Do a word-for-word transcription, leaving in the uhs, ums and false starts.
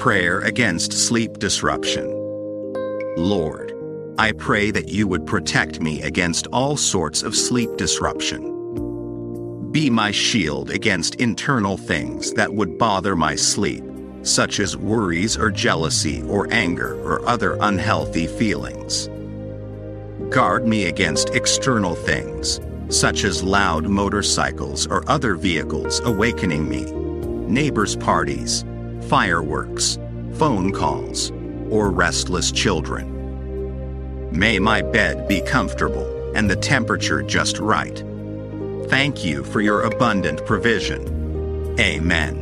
Prayer against sleep disruption. Lord, I pray that you would protect me against all sorts of sleep disruption. Be my shield against internal things that would bother my sleep, such as worries or jealousy or anger or other unhealthy feelings. Guard me against external things, such as loud motorcycles or other vehicles awakening me, neighbors' parties, fireworks, phone calls, or restless children. May my bed be comfortable and the temperature just right. Thank you for your abundant provision. Amen.